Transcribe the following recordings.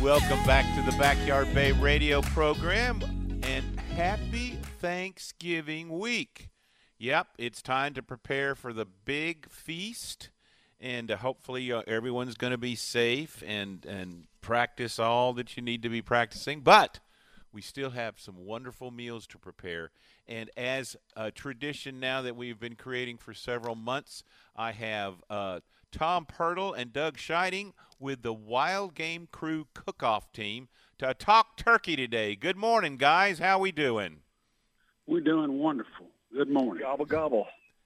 Welcome back to the Backyard Bay radio program, and happy Thanksgiving week. Yep, it's time to prepare for the big feast, and hopefully everyone's going to be safe and practice all that you need to be practicing. But we still have some wonderful meals to prepare, and as a tradition now that we've been creating for several months, I have Tom Pirtle and Doug Scheiding with the Wild Game Crew Cook-Off team to talk turkey today. Good morning, guys. How we doing? We're doing wonderful. Good morning. Gobble, gobble.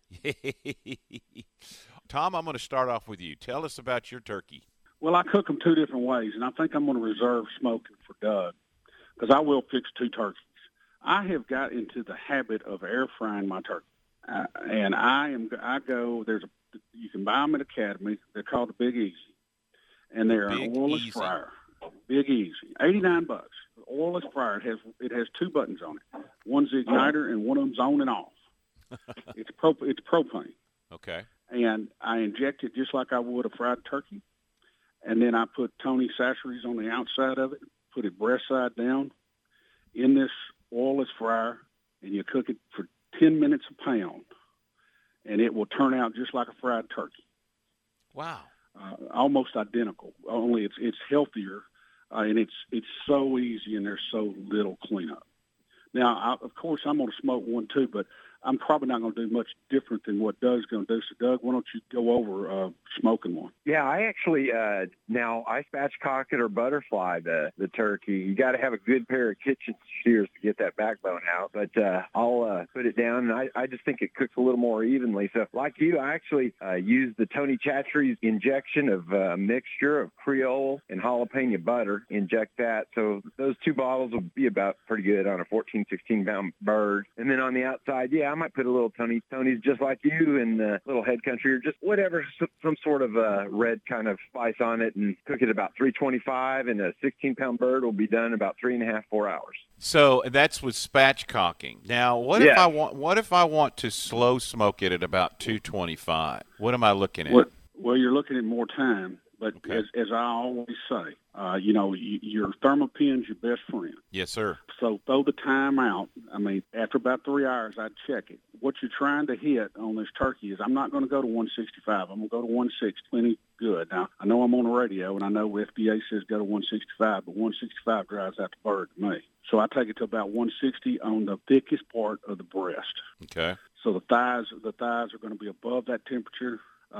Tom, I'm going to start off with you. Tell us about your turkey. Well, I cook them two different ways, and I think I'm going to reserve smoking for Doug because I will fix two turkeys. I have got into the habit of air frying my turkey, and you can buy them at Academy. They're called the Big Easy, and they're an oilless fryer. Big Easy, $89. The oilless fryer. It has two buttons on it. One's the igniter, and one of them's on and off. It's propane. Okay. And I inject it just like I would a fried turkey, and then I put Tony Chachere's on the outside of it, put it breast side down in this oilless fryer, and you cook it for 10 minutes a pound, and it will turn out just like a fried turkey. Wow. Almost identical, only it's healthier, and it's so easy, and there's so little cleanup. Now, of course, I'm going to smoke one too, but I'm probably not going to do much different than what Doug's going to do. So, Doug, why don't you go over smoking one? Yeah, I actually now I spatchcock it or butterfly the turkey. You got to have a good pair of kitchen shears to get that backbone out. But I'll put it down, and I just think it cooks a little more evenly. So, like you, I actually use the Tony Chachere's injection of a mixture of Creole and jalapeno butter. Inject that. So those two bottles will be about pretty good on a 14, 16-pound bird. And then on the outside, I might put a little Tony's just like you, and a little Head Country or just whatever, some sort of red kind of spice on it, and cook it about 325, and a 16-pound bird will be done about 3.5, 4 hours. So that's with spatchcocking. Now, what if I want to slow smoke it at about 225? What am I looking at? Well, you're looking at more time, but okay. as I always say, your Thermopin's your best friend. Yes, sir. So throw the time out. I mean, after about 3 hours, I'd check it. What you're trying to hit on this turkey is I'm not going to go to 165. I'm going to go to 160. Plenty good. Now, I know I'm on the radio, and I know FDA says go to 165, but 165 drives out the bird to me. So I take it to about 160 on the thickest part of the breast. Okay. So the thighs are going to be above that temperature.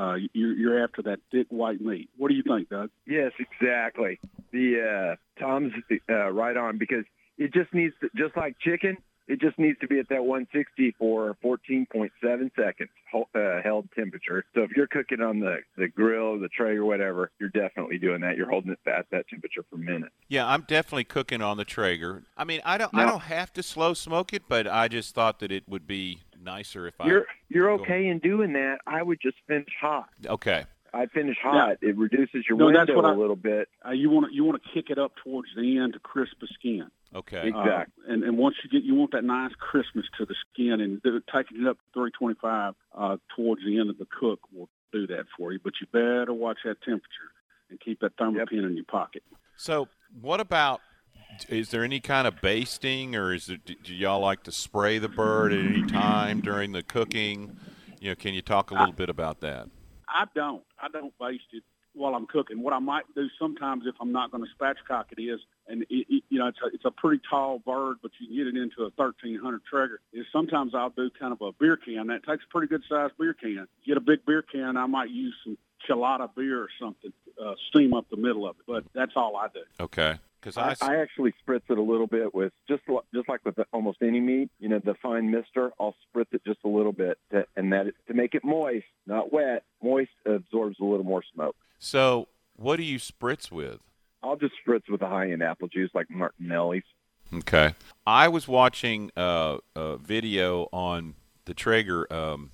You're after that thick white meat. What do you think, Doug? Yes, exactly. The Tom's right on, because it just needs to, just like chicken, it just needs to be at that 160 for 14.7 seconds held temperature. So if you're cooking on the grill or the tray or whatever, you're definitely doing that. You're holding it at that temperature for a minute. Yeah, I'm definitely cooking on the Traeger. I mean, I don't have to slow smoke it, but I just thought that it would be nicer if You're okay in doing that. I would just finish hot. Okay. I finish hot. Yeah. It reduces your window a little bit. You want to kick it up towards the end to crisp the skin. Okay. Exactly. And once you want that nice crispness to the skin, and taking it up to 325 towards the end of the cook will do that for you. But you better watch that temperature and keep that Thermopin in your pocket. So what about? Is there any kind of basting, or do y'all like to spray the bird at any time during the cooking? Can you talk a little bit about that? I don't baste it while I'm cooking. What I might do sometimes, if I'm not going to spatchcock it, is, and it's a pretty tall bird, but you can get it into a 1300 Traeger, is sometimes I'll do kind of a beer can. That takes a pretty good sized beer can. Get a big beer can, I might use some Chilada beer or something, steam up the middle of it, but that's all I do. Okay. Because I actually spritz it a little bit with just like with almost any meat, the fine mister. I'll spritz it just a little bit, to make it moist, not wet. Moist absorbs a little more smoke. So, what do you spritz with? I'll just spritz with a high-end apple juice like Martinelli's. Okay. I was watching a video on the Traeger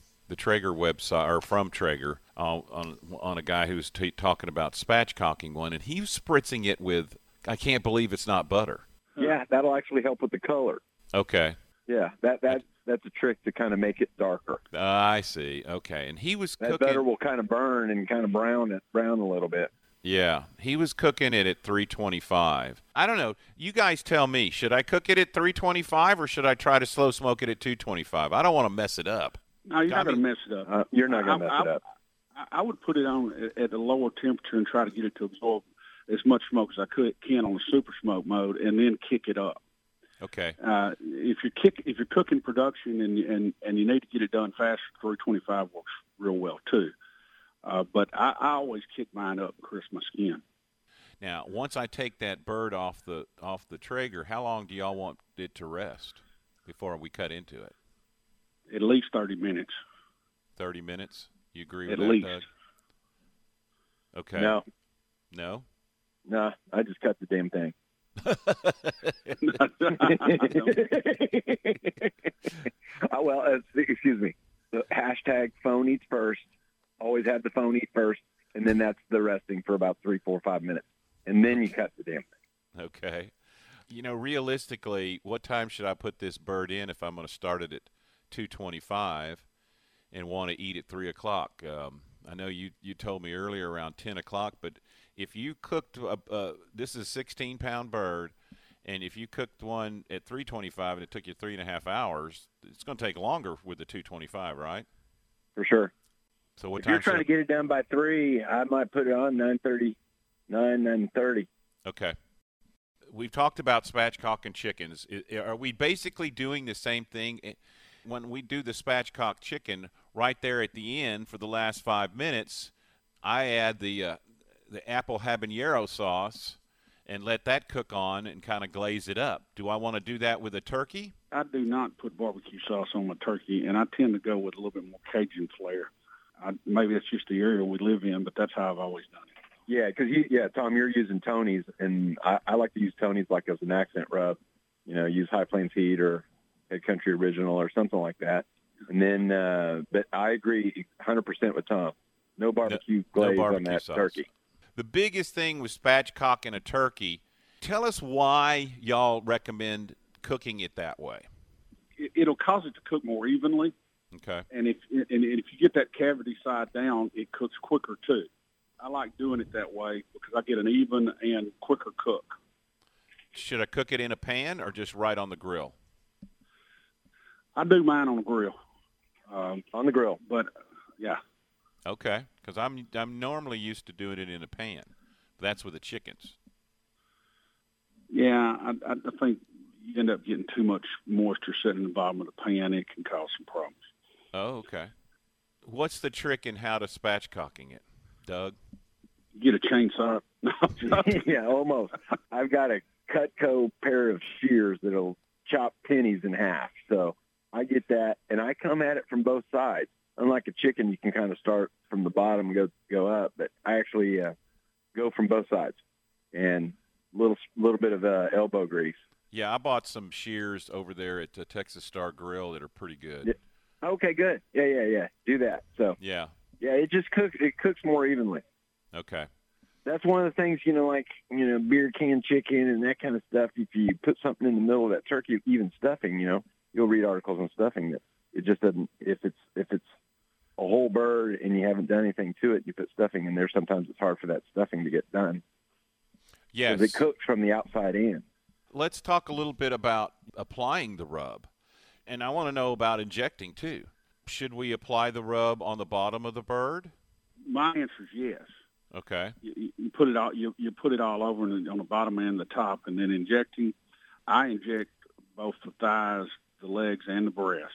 website, or from Traeger, on a guy who was talking about spatchcocking one, and he was spritzing it with. I can't believe it's not butter. Yeah, that'll actually help with the color. Okay. Yeah, that's a trick to kind of make it darker. I see. Okay, and he was that cooking. butter will kind of burn and kind of brown a little bit. Yeah, he was cooking it at 325. I don't know. You guys tell me. Should I cook it at 325 or should I try to slow smoke it at 225? I don't want to mess it up. No, you're I not going mean, to mess it up. You're not going to mess it up. I would put it on at a lower temperature and try to get it to absorb as much smoke as I can on the super smoke mode, and then kick it up. okay. If you're cooking production and you need to get it done fast, 325 works real well too. But I always kick mine up and crisp my skin. Now, once I take that bird off the Traeger, how long do y'all want it to rest before we cut into it? At least 30 minutes. 30 minutes? You agree with At that, least. Doug? Okay. No, No? I just cut the damn thing. Well, excuse me. The hashtag phone eats first. Always have the phone eat first, and then that's the resting for about 3, 4, 5 minutes, and then you cut the damn thing. Okay. Realistically, what time should I put this bird in if I'm going to start it at 225 and want to eat at 3 o'clock? I know you told me earlier around 10 o'clock, but if you cooked this is a 16-pound bird, and if you cooked one at 325 and it took you 3.5 hours, it's going to take longer with the 225, right? For sure. So what If time you're trying to get it done by 3, I might put it on 9:30. Okay. We've talked about spatchcock and chickens. Are we basically doing the same thing? When we do the spatchcock chicken, right there at the end for the last 5 minutes, I add the apple habanero sauce and let that cook on and kind of glaze it up. Do I want to do that with a turkey? I do not put barbecue sauce on my turkey, and I tend to go with a little bit more Cajun flair. Maybe that's just the area we live in, but that's how I've always done it. Yeah, because Tom, you're using Tony's, and I like to use Tony's like as an accent rub. Use High Plains Heat or Head Country Original or something like that. And then, but I agree 100% with Tom. No barbecue glaze on that sauce. Turkey. The biggest thing with spatchcock and a turkey, tell us why y'all recommend cooking it that way. It'll cause it to cook more evenly. Okay. And if you get that cavity side down, it cooks quicker too. I like doing it that way because I get an even and quicker cook. Should I cook it in a pan or just right on the grill? I do mine on the grill. On the grill. But, yeah. Okay, because I'm normally used to doing it in a pan. That's with the chickens. Yeah, I think you end up getting too much moisture sitting in the bottom of the pan. It can cause some problems. Oh, okay. What's the trick in how to spatchcocking it, Doug? Get a chainsaw. Yeah, almost. I've got a Cutco pair of shears that'll chop pennies in half. So I get that, and I come at it from both sides. Unlike a chicken, you can kind of start from the bottom and go up, but I actually go from both sides, and little bit of elbow grease. Yeah, I bought some shears over there at Texas Star Grill that are pretty good. Yeah. Okay, good. Yeah. Do that. So yeah, it just cooks. It cooks more evenly. Okay. That's one of the things, beer can chicken and that kind of stuff. If you put something in the middle of that turkey, even stuffing, you'll read articles on stuffing that it just doesn't. If it's a whole bird and you haven't done anything to it, you put stuffing in there. Sometimes it's hard for that stuffing to get done. Yes. Because it cooks from the outside in. Let's talk a little bit about applying the rub. And I want to know about injecting, too. Should we apply the rub on the bottom of the bird? My answer is yes. Okay. You put it all. You put it all over on the bottom and the top, and then injecting. I inject both the thighs, the legs, and the breast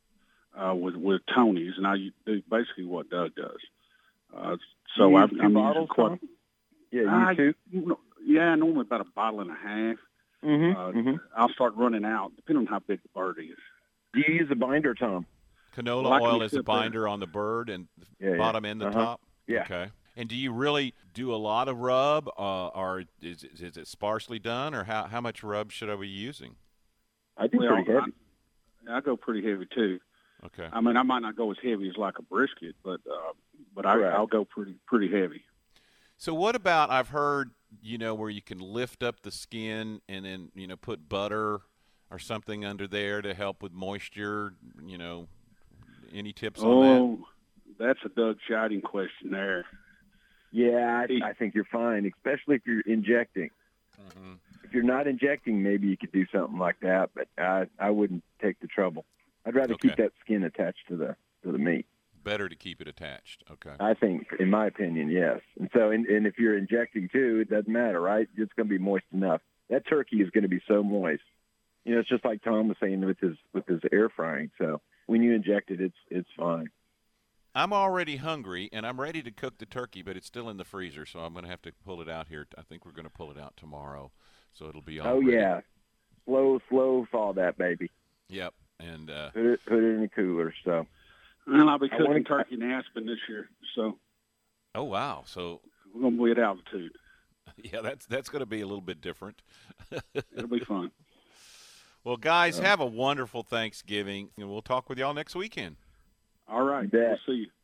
with Tony's, and I do basically what Doug does. So I'm using quite. Yeah, you too. Yeah, normally about a bottle and a half. Mm-hmm. I'll start running out, depending on how big the bird is. Do you use a binder, Tom? Canola oil is a binder on the bird and bottom and the top? Yeah. Okay. And do you really do a lot of rub, or is it sparsely done, or how much rub should I be using? I do pretty heavy. I go pretty heavy, too. Okay. I mean, I might not go as heavy as like a brisket, but I'll go pretty heavy. So what about, I've heard, where you can lift up the skin and then, put butter or something under there to help with moisture, any tips on that? Oh, that's a Doug Scheiding question there. Yeah, I think you're fine, especially if you're injecting. Mm-hmm. If you're not injecting, maybe you could do something like that, but I wouldn't take the trouble. I'd rather keep that skin attached to the meat. Better to keep it attached. Okay. I think, in my opinion, yes. And so, and if you're injecting too, it doesn't matter, right? It's going to be moist enough. That turkey is going to be so moist. You know, it's just like Tom was saying with his air frying. So when you inject it, it's fine. I'm already hungry, and I'm ready to cook the turkey, but it's still in the freezer, so I'm going to have to pull it out here. I think we're going to pull it out tomorrow, so it'll be all Oh, ready. yeah. Slow thaw that baby. Yep. And put it in the cooler. So. And I'll be cooking turkey in Aspen this year. So. Oh, wow. So we're going to be at altitude. Yeah, that's going to be a little bit different. It'll be fun. Well, guys, have a wonderful Thanksgiving, and we'll talk with y'all next weekend. All right. We'll see you.